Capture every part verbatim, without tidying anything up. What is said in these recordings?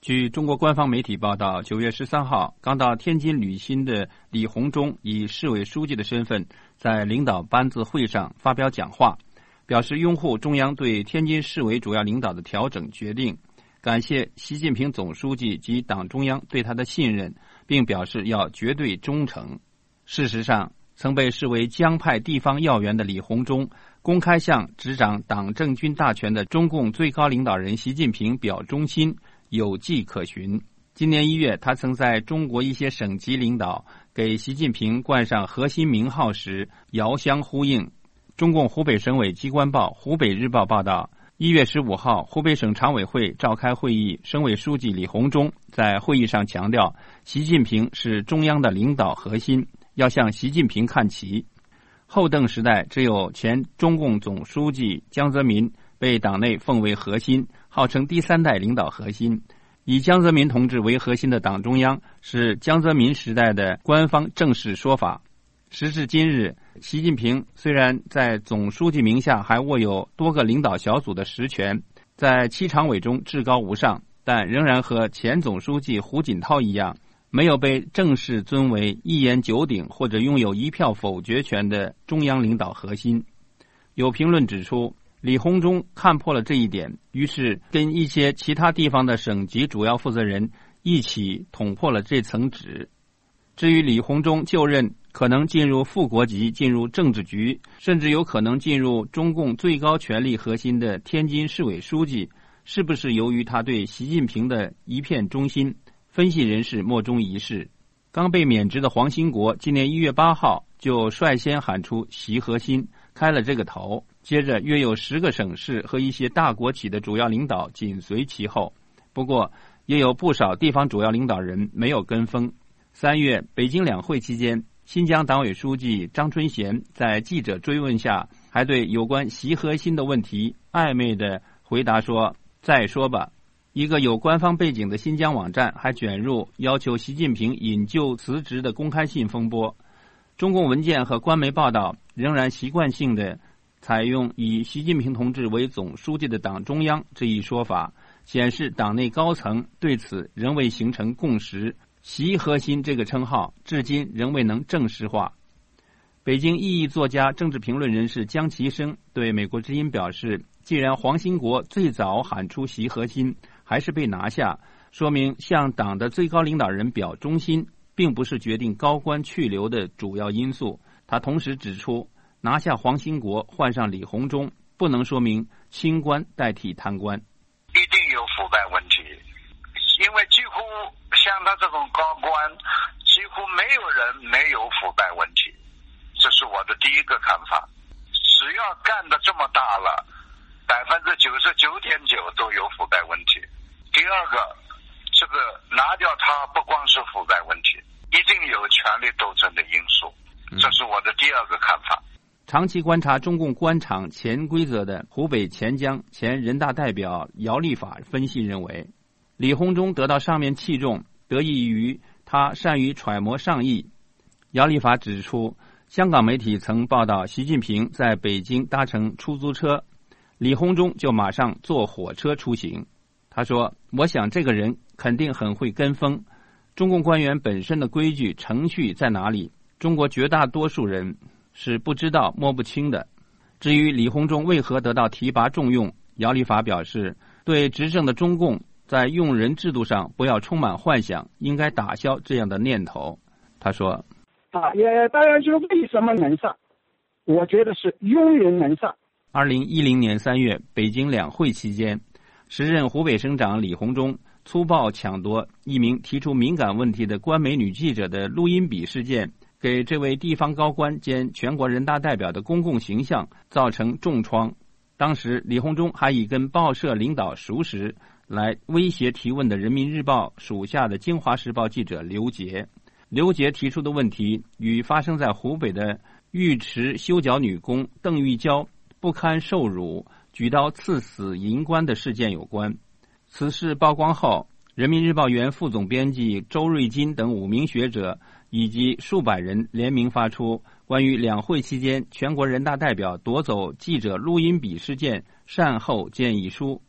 据中国官方媒体报道，九月十三号，刚到天津履新的李鸿忠以市委书记的身份，在领导班子会上发表讲话，表示拥护中央对天津市委主要领导的调整决定，感谢习近平总书记及党中央对他的信任，并表示要绝对忠诚。事实上，曾被视为江派地方要员的李鸿忠，公开向执掌党政军大权的中共最高领导人习近平表忠心，有迹可循。今年一月，他曾在中国一些省级领导给习近平冠上核心名号时遥相呼应。中共湖北省委机关报《湖北日报》报道，一月十五号，湖北省常委会召开会议，省委书记李鸿忠在会议上强调，习近平是中央的领导核心，要向习近平看齐。后邓时代，只有前中共总书记江泽民被党内奉为核心，号称第三代领导核心。以江泽民同志为核心的党中央是江泽民时代的官方正式说法。时至今日，习近平虽然在总书记名下还握有多个领导小组的实权，在七常委中至高无上，但仍然和前总书记胡锦涛一样，没有被正式尊为一言九鼎或者拥有一票否决权的中央领导核心。有评论指出，李鸿忠看破了这一点，于是跟一些其他地方的省级主要负责人一起捅破了这层纸。至于李鸿忠就任可能进入副国级，进入政治局，甚至有可能进入中共最高权力核心的天津市委书记，是不是由于他对习近平的一片忠心，分析人士莫衷一是。刚被免职的黄兴国今年一月八号就率先喊出习核心，开了这个头，接着约有十个省市和一些大国企的主要领导紧随其后。不过也有不少地方主要领导人没有跟风。三月北京两会期间，新疆党委书记张春贤在记者追问下，还对有关习核心的问题暧昧地回答说，再说吧。一个有官方背景的新疆网站还卷入要求习近平引咎辞职的公开信风波。中共文件和官媒报道仍然习惯性地采用以习近平同志为总书记的党中央这一说法，显示党内高层对此仍未形成共识，习核心这个称号至今仍未能正式化。北京异议作家、政治评论人士江其生对美国之音表示，既然黄兴国最早喊出习核心还是被拿下，说明向党的最高领导人表忠心并不是决定高官去留的主要因素。他同时指出，拿下黄兴国换上李鸿忠不能说明清官代替贪官， 一定有腐败问题，因为几乎像他这种高官几乎没有人没有腐败问题，这是我的第一个看法。只要干得这么大了，百分之九十九点九都有腐败问题。第二个，这个拿掉他不光是腐败问题，一定有权力斗争的因素，这是我的第二个看法。 长期观察中共官场潜规则的湖北潜江前人大代表姚立法分析认为，李鸿忠得到上面器重，得益于他善于揣摩上意。姚立法指出，香港媒体曾报道习近平在北京搭乘出租车，李鸿忠就马上坐火车出行。他说，我想这个人肯定很会跟风，中共官员本身的规矩程序在哪里，中国绝大多数人是不知道摸不清的。至于李鸿忠为何得到提拔重用，姚立法表示，对执政的中共在用人制度上不要充满幻想，应该打消这样的念头。他说， 啊，也当然就是为什么能上，我觉得是用人能上。 二零一零年三月，北京两会期间，时任湖北省长李鸿忠粗暴抢夺一名提出敏感问题的官媒女记者的录音笔事件，给这位地方高官兼全国人大代表的公共形象造成重创。当时李鸿忠还以跟报社领导熟识来威胁提问的人民日报属下的京华时报记者刘杰。刘杰提出的问题与发生在湖北的浴池修脚女工邓玉娇不堪受辱举刀刺死银官的事件有关。此事曝光后，人民日报原副总编辑周瑞金等五名学者以及数百人联名发出关于两会期间全国人大代表夺走记者录音笔事件善后建议书。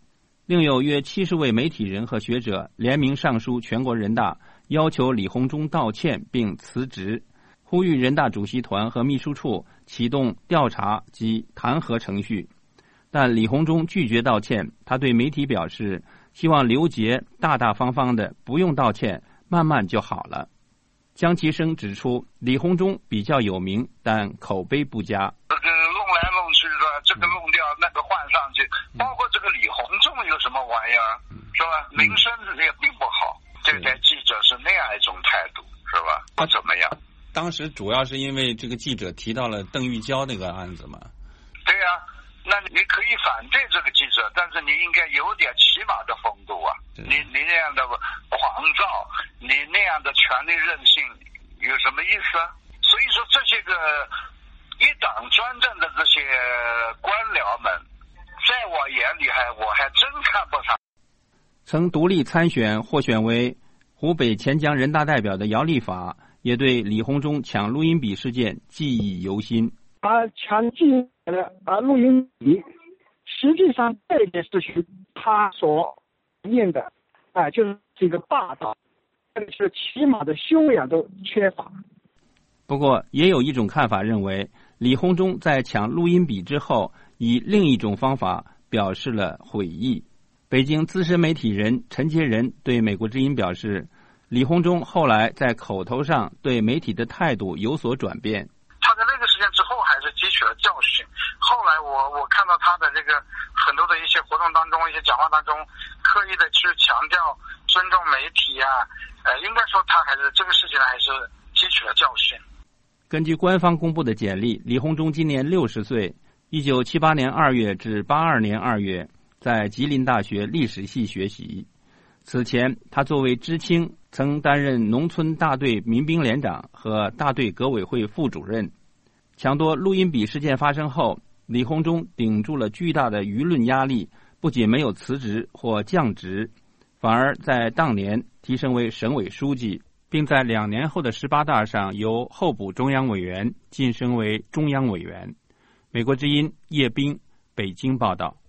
另有约七十位媒体人和学者联名上书全国人大，要求李鸿忠道歉并辞职，呼吁人大主席团和秘书处启动调查及弹劾程序。但李鸿忠拒绝道歉，他对媒体表示，希望刘杰大大方方的不用道歉，慢慢就好了。江其生指出，李鸿忠比较有名，但口碑不佳。 这个弄来弄去的，这个弄掉，那个换上去，包括这个李鸿忠有什么玩意儿，是吧？名声也并不好，对待记者是那样一种态度，是吧？不怎么样。 当时主要是因为这个记者提到了邓玉娇那个案子嘛。 对呀、啊。那你可以反对这个记者，但是你应该有点起码的风度啊！你你那样的狂躁，你那样的权力任性，有什么意思啊？所以说，这些个一党专政的这些官僚们，在我眼里还我还真看不上。 曾独立参选获选为湖北潜江人大代表的姚立法，也对李鸿忠抢录音笔事件记忆犹新。 啊，抢进的啊录音笔，实际上这件事情他所念的，啊、呃，就是这个霸道，是起码的修养都缺乏。 不过，也有一种看法认为，李鸿忠在抢录音笔之后，以另一种方法表示了悔意。北京资深媒体人陈杰仁对美国之音表示，李鸿忠后来在口头上对媒体的态度有所转变。 他在那个事件之后还是汲取了教训。后来我我看到他的这个很多的一些活动当中，一些讲话当中，刻意的去强调尊重媒体呀、啊，呃，应该说他还是这个事情还是汲取了教训。 根据官方公布的简历，李鸿忠今年六十岁，一九七八年二月至八二年二月在吉林大学历史系学习。此前，他作为知青，曾担任农村大队民兵连长和大队革委会副主任。抢夺录音笔事件发生后，李鸿忠顶住了巨大的舆论压力，不仅没有辞职或降职，反而在当年提升为省委书记，并在两年后的十八大上由候补中央委员晋升为中央委员。美国之音叶冰北京报道。